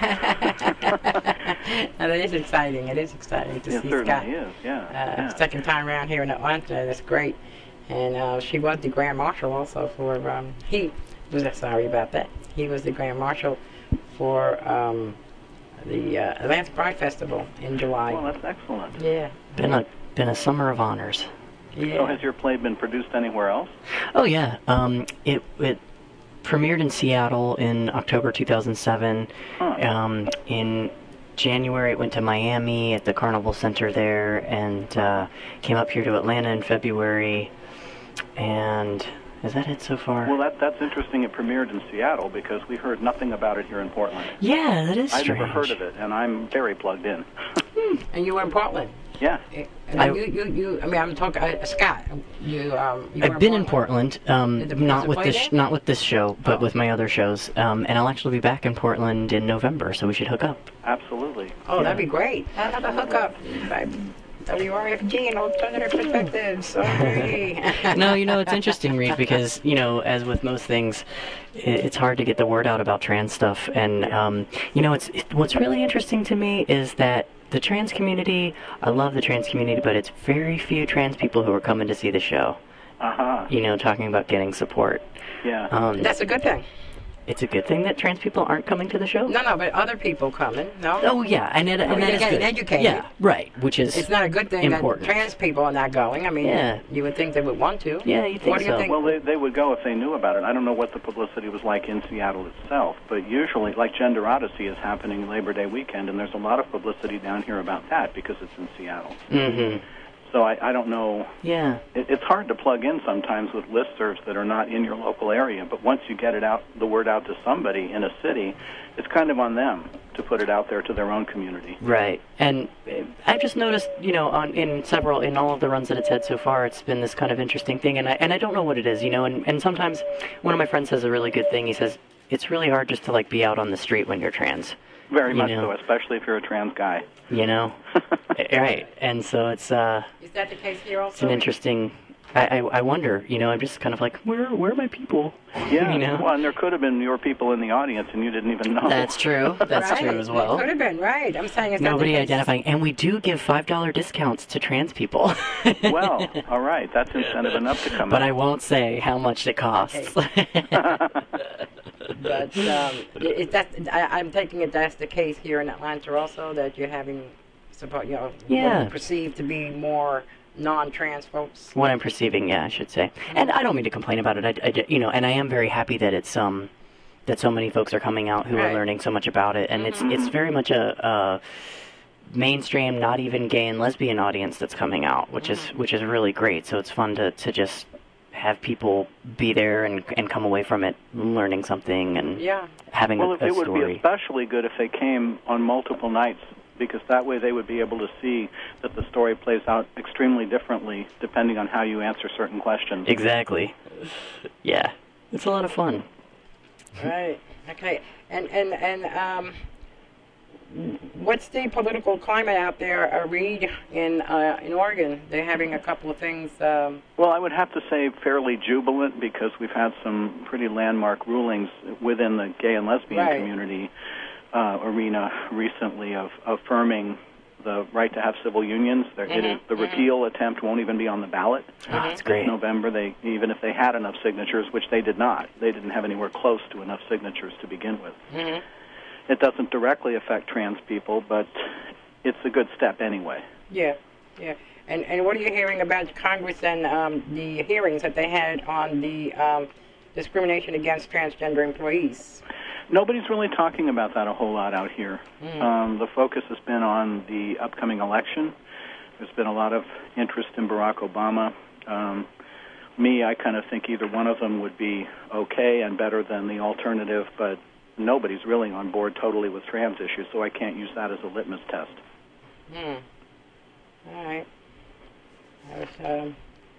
No, that is exciting. It is exciting to
It
see
certainly
Scott.
is, yeah,
Uh,
yeah.
Second time around here in Atlanta. That's great. And uh, she was the Grand Marshal also for, um, he was, sorry about that. He was the Grand Marshal for um, the uh, Atlanta Pride Festival in July.
Well, that's excellent.
Yeah.
Been a, been a summer of honors.
Yeah.
So has your play been produced anywhere else?
Oh, yeah. Um, it, it premiered in Seattle in October two thousand seven.
Huh.
Um, in January, it went to Miami at the Carnival Center there, and uh, came up here to Atlanta in February. And is that it so far?
Well, that that's interesting. It premiered in Seattle because we heard nothing about it here in Portland.
Yeah, that is
I've
strange.
never heard of it, and I'm very plugged in.
And you were in Portland.
Yeah.
And
I-
you, you, you, I mean, I'm talking, uh, Scott, you, um, you were
I've been in Portland, um,
Did the-
not
was
with
the
this,
play
sh-
there?
not with this show, but
Oh.
with my other shows. Um, and I'll actually be back in Portland in November, so we should hook up.
Absolutely.
Oh, that'd be great. Have a hookup by W R F G and Alternative Perspectives. Sorry.
No, you know, it's interesting, Reed, because, you know, as with most things, i- it's hard to get the word out about trans stuff. And, um, you know, it's it, what's really interesting to me is that the trans community, I love the trans community, but it's very few trans people who are coming to see the show.
Uh-huh.
You know, talking about getting support.
Yeah.
Um,
That's a good thing.
it's a good thing that trans people aren't coming to the show.
No, no, but other people coming, no?
Oh, yeah, and, it,
I
and
mean,
that
they're
is
getting
good.
educated.
Yeah, right, which is
It's not a good thing
important.
that trans people are not going. I mean,
Yeah.
you would think they would want to.
Yeah, you think
What do you
so.
think?
Well, they, they would go if they knew about it. I don't know what the publicity was like in Seattle itself, but usually, like Gender Odyssey is happening Labor Day weekend, and there's a lot of publicity down here about that because it's in Seattle.
Mm-hmm.
So I, I don't know.
Yeah.
It, it's hard to plug in sometimes with listservs that are not in your local area, but once you get it out, the word out to somebody in a city, it's kind of on them to put it out there to their own community.
Right, and uh, I've just noticed, you know, on in several, in all of the runs that it's had so far, it's been this kind of interesting thing, and I and I don't know what it is, you know, and, and sometimes one of my friends says a really good thing. He says it's really hard just to like be out on the street when you're trans.
Very
You
much
know.
so, especially if you're a trans guy.
You know, right? And so it's uh,
Is that the case here also?
it's an interesting. I, I I wonder, you know, I'm just kind of like, where where are my people?
Yeah,
You know?
well, and there could have been your people in the audience, and you didn't even know.
That's true. That's
Right.
true as well.
It could have been, right. I'm saying it's not
Nobody
the case.
identifying, and we do give five dollar discounts to trans people.
Well, all right, that's incentive enough to come
But
out.
I won't say how much it costs.
But um, is that, I, I'm taking it that's the case here in Atlanta also, that you're having support, you know,
Yeah.
what you perceive to be more non-trans folks.
What I'm perceiving, yeah, I should say. And I don't mean to complain about it. I, I- you know, and I am very happy that it's um that so many folks are coming out who
Right.
are learning so much about it, and it's it's very much a, a mainstream, not even gay and lesbian audience that's coming out, which is which is really great. So it's fun to to just have people be there and and come away from it learning something and
Yeah.
having
Well,
a,
it,
a
it would
story.
be especially good if they came on multiple nights because that way they would be able to see that the story plays out extremely differently depending on how you answer certain questions.
Exactly. Yeah. It's a lot of fun.
Right. Okay. And and and um, what's the political climate out there? Uh, Reed in uh, in Oregon, they're having a couple of things. Um,
well, I would have to say fairly jubilant because we've had some pretty landmark rulings within the gay and lesbian
right.
community uh, arena recently of affirming the right to have civil unions. There,
mm-hmm.
it is, the repeal mm-hmm. attempt won't even be on the ballot.
Oh, that's great.
This November, they even if they had enough signatures, which they did not, they didn't have anywhere close to enough signatures to begin with.
Mm-hmm.
It doesn't directly affect trans people, but it's a good step anyway.
Yeah, yeah. And and what are you hearing about Congress and um, the hearings that they had on the um, discrimination against transgender employees?
Nobody's really talking about that a whole lot out here. Mm. Um, the focus has been on the upcoming election. There's been a lot of interest in Barack Obama. Um, me, I kind of think either one of them would be okay and better than the alternative, but nobody's really on board totally with trans issues, so I can't use that as a litmus test.
Hmm. All right. That was, um,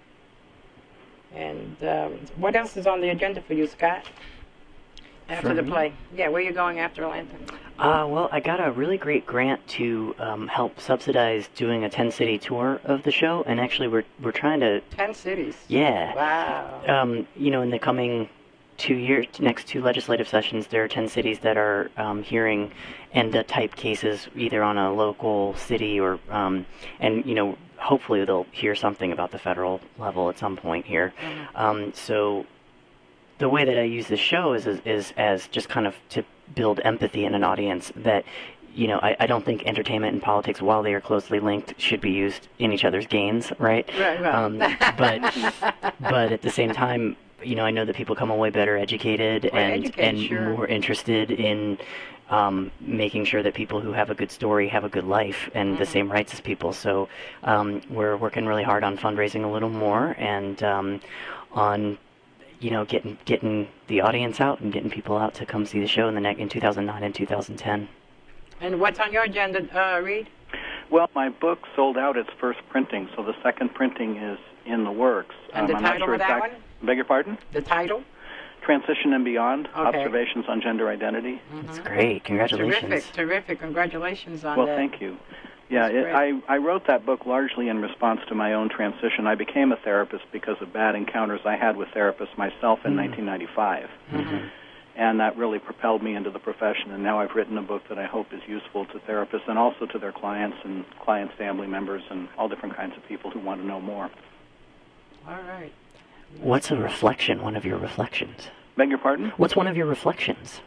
and um, what else is on the agenda for you, Scott? After
for
the
me?
play. Yeah, where are you going after Atlanta?
Uh, well, I got a really great grant to um, help subsidize doing a ten-city tour of the show, and actually we're we're trying to...
Ten cities?
Yeah.
Wow.
Um, you know, in the coming two years, next two legislative sessions, there are ten cities that are um, hearing ENDA-type cases, either on a local city or... Um, and, you know, hopefully they'll hear something about the federal level at some point here. Mm-hmm. Um, so... The way that I use the show is, is is as just kind of to build empathy in an audience that, you know, I, I don't think entertainment and politics, while they are closely linked, should be used in each other's gains, right?
Right, right.
Um, but, but at the same time, you know, I know that people come away better educated
well,
and,
educated,
and
sure.
more interested in um, making sure that people who have a good story have a good life and mm-hmm. the same rights as people. So um, we're working really hard on fundraising a little more and um, on... you know, getting getting the audience out and getting people out to come see the show in the ne- in two thousand nine and two thousand ten.
And what's on your agenda, uh, Reed?
Well, my book sold out its first printing, so the second printing is in the works.
And
um,
the
I'm
title
not sure
of that
exact-
one?
Beg your pardon?
The title?
Transition and Beyond,
okay.
Observations on Gender Identity.
Mm-hmm.
That's great. Congratulations.
Terrific, terrific. Congratulations on
well,
that.
Well, thank you. Yeah, it, I, I wrote that book largely in response to my own transition. I became a therapist because of bad encounters I had with therapists myself in mm-hmm. nineteen ninety-five. Mm-hmm. And that really propelled me into the profession. And now I've written a book that I hope is useful to therapists and also to their clients and clients' family members and all different kinds of people who want to know more.
All right.
What's a reflection, one of your reflections?
Beg your pardon?
What's one of your reflections?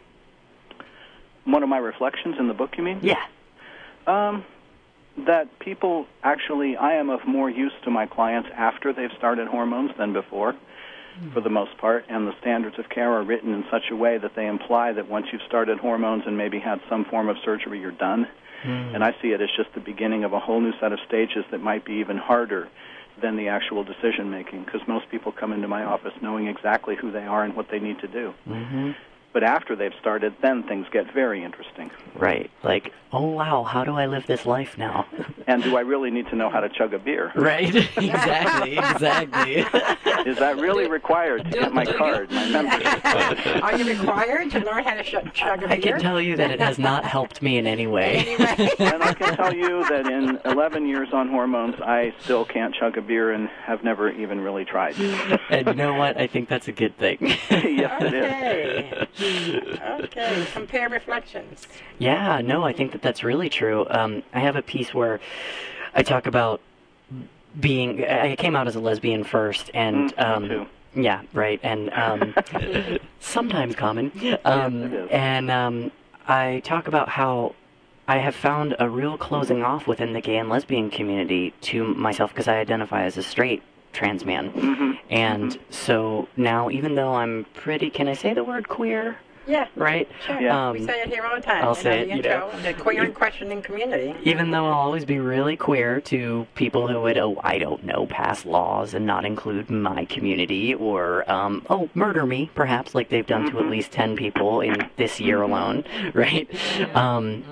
One of my reflections in the book, you mean?
Yeah.
Um... that people actually, I am of more use to my clients after they've started hormones than before, mm. for the most part, and the standards of care are written in such a way that they imply that once you've started hormones and maybe had some form of surgery, you're done. Mm. And I see it as just the beginning of a whole new set of stages that might be even harder than the actual decision-making, because most people come into my office knowing exactly who they are and what they need to do.
Mm-hmm.
But after they've started, then things get very interesting.
Right. Like, oh, wow, how do I live this life now?
And do I really need to know how to chug a beer?
Right. Exactly. Exactly.
Is that really required to get my card, my membership?
Are you required to learn how to sh- chug a beer?
I can tell you that it has not helped me in any way.
And I can tell you that in eleven years on hormones, I still can't chug a beer and have never even really tried.
And you know what? I think that's a good thing.
Yes, it
is. Okay, compare reflections.
Yeah, no, I think that that's really true. Um, I have a piece where I talk about being, I came out as a lesbian first, and,
mm,
um,
me too.
yeah, right, and, um, sometimes common, um,
yes, it is.
and, um, I talk about how I have found a real closing off within the gay and lesbian community to myself, because I identify as a straight trans man.
Mm-hmm.
And
mm-hmm.
so now, even though I'm pretty, can I say the word queer?
Yeah.
Right?
Sure.
Yeah.
Um, we say it here all the time.
I'll
you
say
know,
it,
the
you
intro,
know.
the queer and questioning community.
Even though I'll always be really queer to people who would, oh, I don't know, pass laws and not include my community, or, um, oh, murder me, perhaps, like they've done mm-hmm. to at least ten people in this year alone, right?
Yeah.
Um,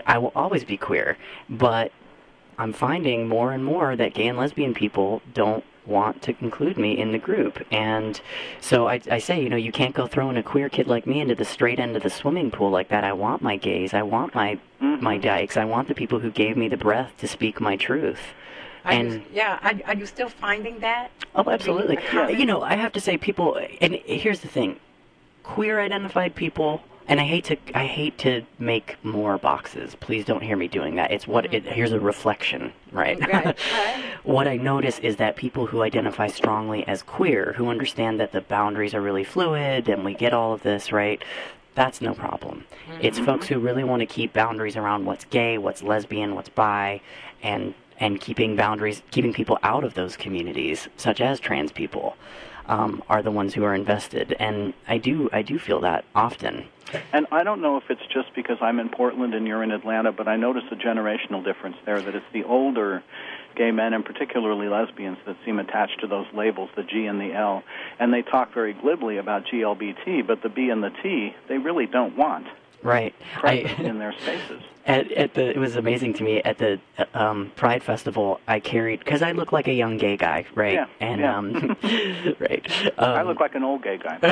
I will always be queer, but I'm finding more and more that gay and lesbian people don't want to include me in the group. And so I, I say, you know, you can't go throwing a queer kid like me into the straight end of the swimming pool like that. I want my gays. I want my
Mm-hmm.
my dykes. I want the people who gave me the breath to speak my truth.
Are
And
you, yeah, are, are you still finding that?
oh, absolutely.
Yeah.
You know, I have to say, people. And here's the thing: queer identified people. And I hate to I hate to make more boxes. Please don't hear me doing that. It's what it, here's a reflection, right?
Right.
What I notice is that people who identify strongly as queer, who understand that the boundaries are really fluid and we get all of this, right? That's no problem. It's folks who really want to keep boundaries around what's gay, what's lesbian, what's bi, and and keeping boundaries, keeping people out of those communities, such as trans people, um, are the ones who are invested. And I do I do feel that often.
And I don't know if it's just because I'm in Portland and you're in Atlanta, but I notice a generational difference there, that it's the older gay men, and particularly lesbians, that seem attached to those labels, the G and the L. And they talk very glibly about G L B T, but the B and the T, they really don't want.
Right.
Present
I,
in their spaces.
At, at the, it was amazing to me at the um, Pride Festival. I carried, because I look like a young gay guy, right?
Yeah,
and
yeah.
um, right. Um,
I look like an old gay guy.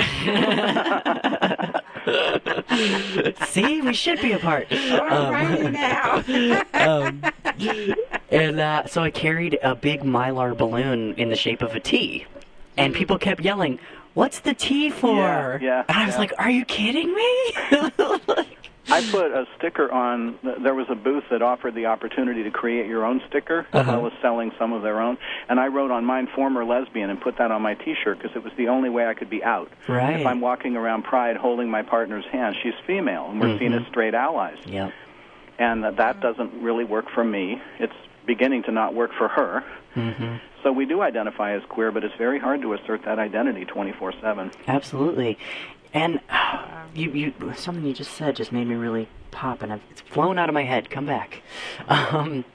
See, we should be apart.
All right now.
um, and uh, so I carried a big Mylar balloon in the shape of a T, and people kept yelling, "What's the T for?"
Yeah, yeah,
and I was
yeah.
like, "Are you kidding me?"
I put a sticker on, there was a booth that offered the opportunity to create your own sticker, as
Uh-huh.
well as selling some of their own, and I wrote on mine, "Former Lesbian," and put that on my T-shirt because it was the only way I could be out.
Right.
If I'm walking around Pride holding my partner's hand, she's female, and we're seen
Mhm.
as straight allies.
Yep.
And that, that doesn't really work for me. It's beginning to not work for her.
Mm-hmm.
So we do identify as queer, but it's very hard to assert that identity twenty-four seven.
Absolutely. And uh, you, you, something you just said just made me really pop, and I've, it's flown out of my head. Come back. Um,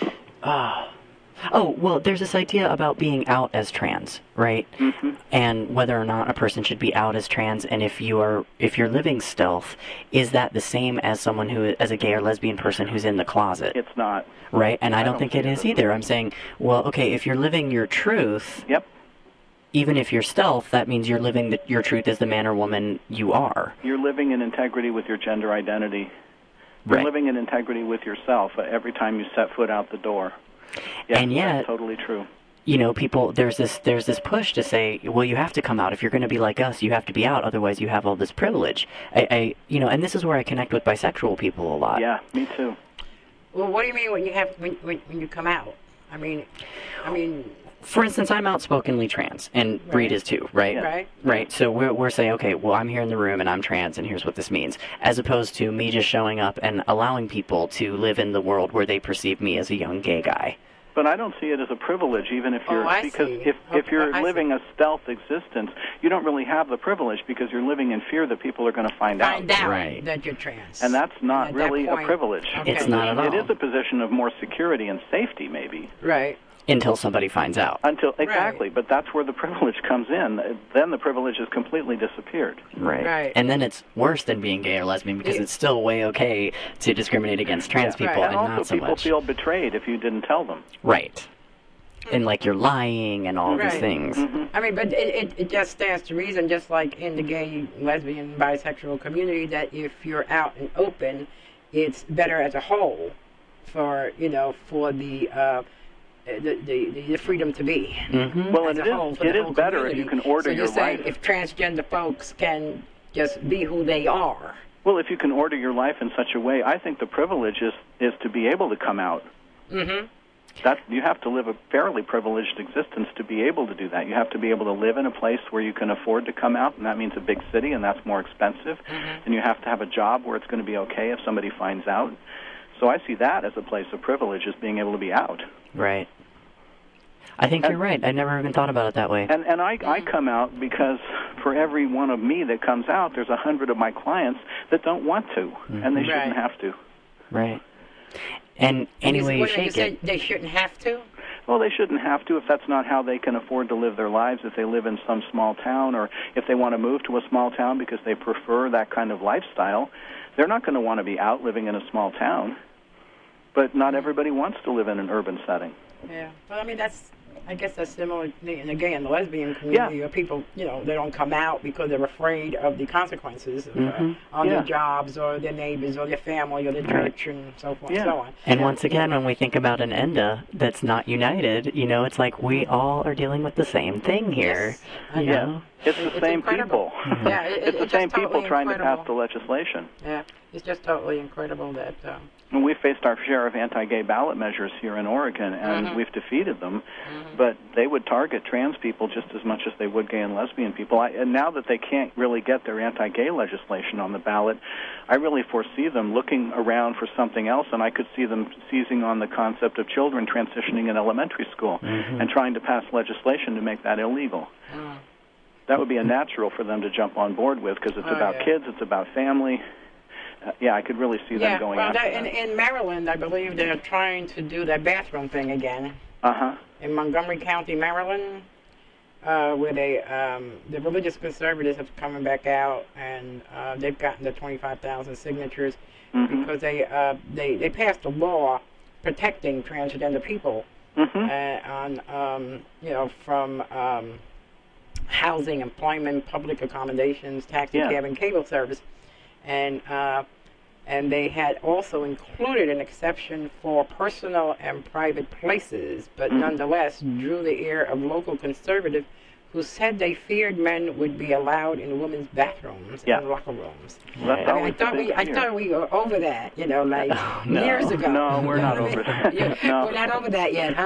uh, oh, well, there's this idea about being out as trans, right?
Mm-hmm.
And whether or not a person should be out as trans, and if you are, if you're living stealth, is that the same as someone who, as a gay or lesbian person who's in the closet?
It's not.
Right? And I
I
don't
don't
think it
think
is
so.
either. I'm saying, well, okay, if you're living your truth,
Yep.
even if you're stealth, that means you're living the, your truth as the man or woman you are.
You're living in integrity with your gender identity. You're
Right.
living in integrity with yourself uh, every time you set foot out the door. Yes,
And yet-
that's totally true.
You know, people, there's this there's this push to say, well, you have to come out. If you're going to be like us, you have to be out. Otherwise, you have all this privilege. I, I, you know, and this is where I connect with bisexual people a lot.
Yeah, me too.
Well, what do you mean when you have when when, when you come out? I mean, I mean,
For instance, I'm outspokenly trans, and Breed
Right.
is too, right?
Right.
Right. So we're we're saying, okay, well, I'm here in the room, and I'm trans, and here's what this means, as opposed to me just showing up and allowing people to live in the world where they perceive me as a young gay guy.
But I don't see it as a privilege, even if
Oh,
you're
I
because
see.
if if
Okay,
you're
I see.
living a stealth existence, you don't really have the privilege because you're living in fear that people are going to find,
find
out.
out
Right.
that you're trans.
And that's not
At that
really a
point-
privilege.
Okay.
It's not at all.
It is a position of more security and safety, maybe.
right.
Until somebody finds out.
Until exactly, but that's where the privilege comes in. Then the privilege has completely disappeared.
Right.
Right.
And then it's worse than being gay or lesbian because
Yeah.
it's still way okay to discriminate against trans
Yeah.
people
Right.
and
And also,
not so
people
much.
feel betrayed if you didn't tell them.
Right. And like you're lying and all
Right.
these things.
Mm-hmm.
I mean, but it, it, it just stands to reason, just like in the gay, lesbian, bisexual community, that if you're out and open, it's better as a whole for, you know, for the uh, the, the, the freedom to be.
Mm-hmm.
Well,
as
it
a
is,
whole for
it
the
is
whole
better if
community.
you can order
so
your
you're saying
life.
if transgender folks can just be who they are.
Well, if you can order your life in such a way, I think the privilege is, is to be able to come out.
Mm-hmm.
That you have to live a fairly privileged existence to be able to do that. You have to be able to live in a place where you can afford to come out, and that means a big city, and that's more expensive.
Mm-hmm.
And you have to have a job where it's going to be okay if somebody finds out. So I see that as a place of privilege, as being able to be out.
Right. I think
And-
you're right. I never even thought about it that way.
And and I I come out because for every one of me that comes out, there's a hundred of my clients that don't want to, and they shouldn't
Right.
have to.
Right. And anyway you
What, you
shake
said
it.
they shouldn't have to?
Well, they shouldn't have to if that's not how they can afford to live their lives, if they live in some small town, or if they want to move to a small town because they prefer that kind of lifestyle. They're not going to want to be out living in a small town. but not everybody wants to live in an urban setting.
Yeah. Well, I mean, that's, I guess that's similar, and again, the lesbian community,
Yeah.
or people, you know, they don't come out because they're afraid of the consequences of,
Mhm.
uh, on
Yeah.
their jobs or their neighbors or their family or their
Right.
church and so forth
Yeah.
and so on.
And once again, when we think about an ENDA that's not united, you know, it's like we all are dealing with the same thing here.
I
You
know.
know?
It's the
It's
same
incredible.
people.
Yeah, it, it,
It's the
it's
same
just
people
totally
trying to
incredible.
pass the legislation.
Yeah, it's just totally incredible that. Uh,
And we faced our share of anti-gay ballot measures here in Oregon, and
Mhm.
we've defeated them. But they would target trans people just as much as they would gay and lesbian people. I, and now that they can't really get their anti-gay legislation on the ballot, I really foresee them looking around for something else, and I could see them seizing on the concept of children transitioning in elementary school
Mhm.
and trying to pass legislation to make that illegal.
mm.
That would be a natural for them to jump on board with, because it's
Oh,
about
yeah.
kids, it's about family. Uh, yeah, I could really see
Yeah,
them going
well,
after
that,
that.
in, in Maryland, I believe they're trying to do that bathroom thing again.
Uh-huh.
In Montgomery County, Maryland, uh, where they, um, the religious conservatives have coming back out, and uh, they've gotten the twenty-five thousand signatures
Mhm.
because they, uh, they they passed a law protecting transgender people
Mhm.
uh, on, um, you know, from um, housing, employment, public accommodations, taxi
Yeah.
cab, and cable service. And uh, and they had also included an exception for personal and private places, but
Mhm.
nonetheless drew the ear of local conservatives who said they feared men would be allowed in women's bathrums
Yeah.
and locker rooms.
Well, that's
I, mean, I
always the
thought
big
we, I
fear.
thought we were over that, you know, like
no.
years ago.
No, we're
You know
not
what I
over
mean?
that.
You-
No.
We're not over that yet, huh?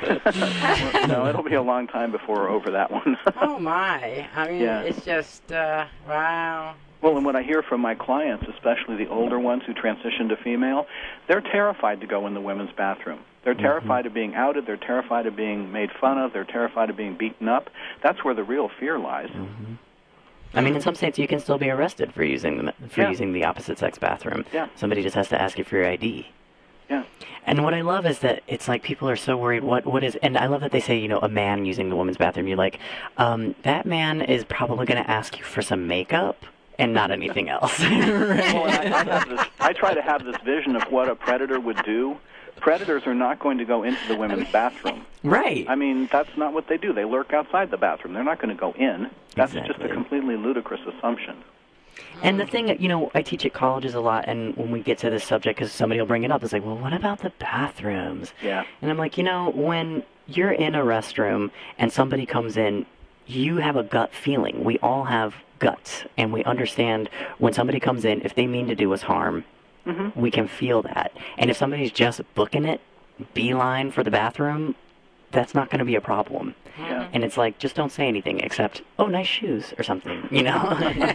No. No, it'll be a long time before we're over that one.
Oh my! I mean,
Yeah.
it's just uh, wow.
Well, and what I hear from my clients, especially the older ones who transition to female, they're terrified to go in the women's bathroom. They're terrified of being outed. They're terrified of being made fun of. They're terrified of being beaten up. That's where the real fear lies.
Mm-hmm. I mean, in some states, you can still be arrested for using the for
Yeah.
using the opposite sex bathroom.
Yeah.
Somebody just has to ask you for your I D.
Yeah.
And what I love is that it's like people are so worried. What what is? And I love that they say, you know, a man using the women's bathroom. You're like, um, that man is probably going to ask you for some makeup and not anything else.
Well, and I, I, have this, I try to have this vision of what a predator would do. Predators are not going to go into the women's bathroom.
Right.
I mean, that's not what they do. They lurk outside the bathroom. They're not going to go in. That's just a
Exactly.
completely ludicrous assumption.
And the thing, you know, I teach at colleges a lot, and when we get to this subject, because somebody will bring it up, it's like, well, what about the bathrooms?
Yeah.
And I'm like, you know, when you're in a restroom and somebody comes in, you have a gut feeling. We all have guts, and we understand when somebody comes in, if they mean to do us harm,
Mm-hmm.
we can feel that. And if somebody's just booking it, beeline for the bathroom, that's not going to be a problem.
Yeah.
And it's like, just don't say anything except, oh, nice shoes, or something, you know?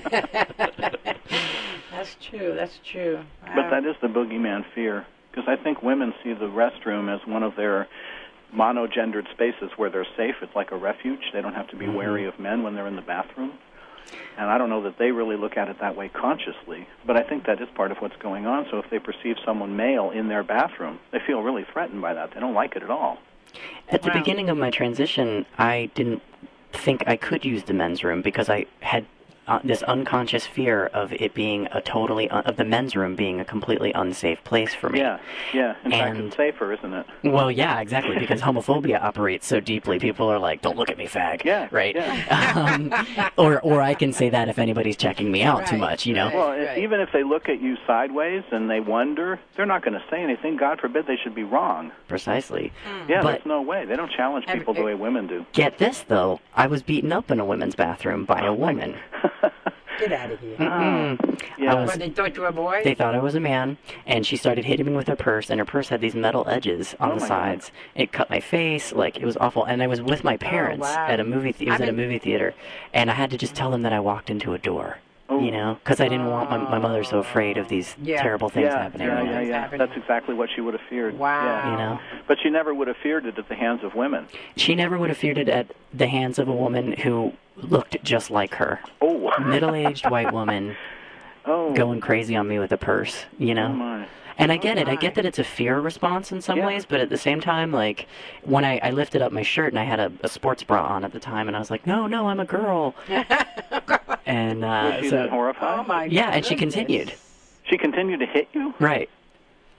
That's true. That's true.
But that is the boogeyman fear, because I think women see the restroom as one of their monogendered spaces where they're safe. It's like a refuge. They don't have to be
Mhm.
wary of men when they're in the bathroom. And I don't know that they really look at it that way consciously, but I think that is part of what's going on. So if they perceive someone male in their bathroom, they feel really threatened by that. They don't like it at all.
At the
Wow.
beginning of my transition, I didn't think I could use the men's room because I had uh, this unconscious fear of it being a totally, un- of the men's room being a completely unsafe place for me.
Yeah, yeah. In fact,
And-
it's safer, isn't it?
Well, yeah, exactly, because homophobia operates so deeply. People are like, don't look at me, fag.
Yeah,
Right?
yeah.
um, or, or I can say that if anybody's checking me out too
Right,
much, you know?
right.
Well, even if they look at you sideways and they wonder, they're not going to say anything. God forbid they should be wrong.
Precisely.
Yeah,
But-
there's no way. They don't challenge
And-
people the way women do.
Get this, though. I was beaten up in a women's bathroom by a woman.
Get out of here.
Mm-mm.
Yeah.
I was
But they thought you were a boy?
They thought I was a man, and she started hitting me with her purse, and her purse had these metal edges on
Oh
the
my
sides. It cut my face, like, it was awful. And I was with my parents
wow.
at a movie, th- it was
I
at a
mean-
movie theater, and I had to just tell them that I walked into a door,
Oh.
you know, because I didn't want my, my mother so afraid of these
Yeah.
terrible things
yeah,
happening.
yeah,
you know?
yeah, yeah.
happening.
That's exactly what she would have feared.
Wow.
Yeah.
You know?
But she never would have feared it at the hands of women.
She never would have feared it at the hands of a woman who looked just like her.
Oh.
Middle-aged white woman
Oh.
going crazy on me with a purse, you know?
Oh, my.
And I get it. I get that it's a fear response in some
Yeah.
ways, but at the same time, like, when I, I lifted up my shirt and I had a, a sports bra on at the time, and I was like, no, no, I'm a girl. and, uh,
Was she
so,
then horrified?
Oh, my
yeah, and she
goodness.
continued.
She continued to hit you?
Right.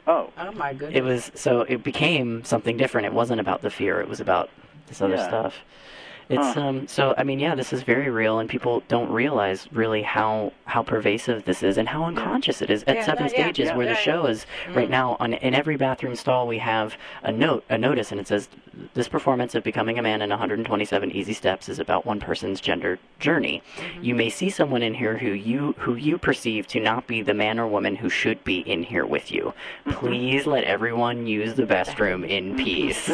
Oh.
Oh, my goodness.
It was, so it became something different. It wasn't about the fear. It was about this other
Yeah.
stuff. It's
Huh.
um so I mean yeah, this is very real, and people don't realize really how how pervasive this is and how unconscious it is at
Yeah,
Seven
no, yeah,
Stages,
yeah,
where
yeah,
the show
yeah.
is right
Mm.
now. On in every bathroom stall we have a note a notice, and it says this performance of Becoming a Man in one hundred twenty-seven Easy Steps is about one person's gender journey.
Mm-hmm.
You may see someone in here who you who you perceive to not be the man or woman who should be in here with you. Please let everyone use the restroom in peace.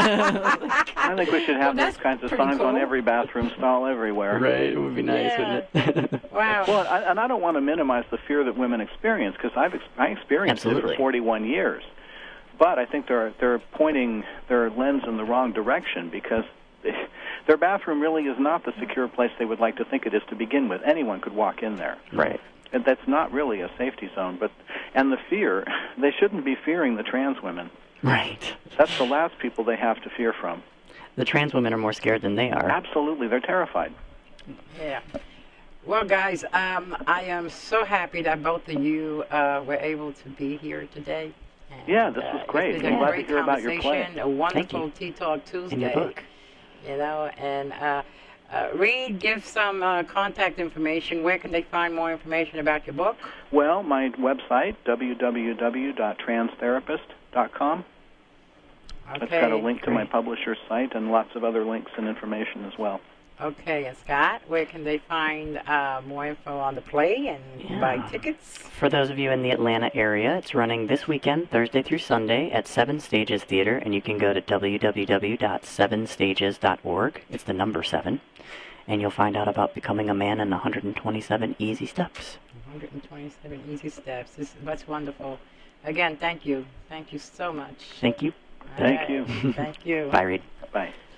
I think we should have
Well,
those
that's
kinds of
pretty
signs on
cool.
every bathroom stall everywhere.
Right, it would be nice,
Yeah.
wouldn't it?
Wow.
Well, I, and I don't want to minimize the fear that women experience, because I've ex- I experienced it
Absolutely.
for forty-one years. But I think they're they're pointing their lens in the wrong direction, because they, their bathroom really is not the secure place they would like to think it is to begin with. Anyone could walk in there.
Right.
And that's not really a safety zone. But and the fear, they shouldn't be fearing the trans women.
Right.
That's the last people they have to fear from.
The trans women are more scared than they are.
Absolutely, they're terrified.
Yeah. Well, guys, um, I am so happy that both of you uh, were able to be here today. And,
Yeah, this was
uh,
great.
It's
I'm
been a
glad to
great
hear about your
conversation,
play.
a wonderful
Thank
Tea Talk Tuesday.
In your book.
You know, and uh, uh, Reed, give some uh, contact information. Where can they find more information about your book?
Well, my website, w w w dot trans therapist dot com.
Okay.
It's got a link to my
great.
publisher's site and lots of other links and information as well.
Okay, and Scott, where can they find uh, more info on the play and
Yeah.
buy tickets?
For those of you in the Atlanta area, it's running this weekend, Thursday through Sunday, at Seven Stages Theater, and you can go to w w w dot seven stages dot org. It's the number seven, and you'll find out about becoming a man in one hundred twenty-seven easy steps.
one hundred twenty-seven easy steps. This, that's wonderful. Again, thank you. Thank you so much.
Thank you.
All
Thank
right.
you.
Thank you.
Bye, Reed.
Bye.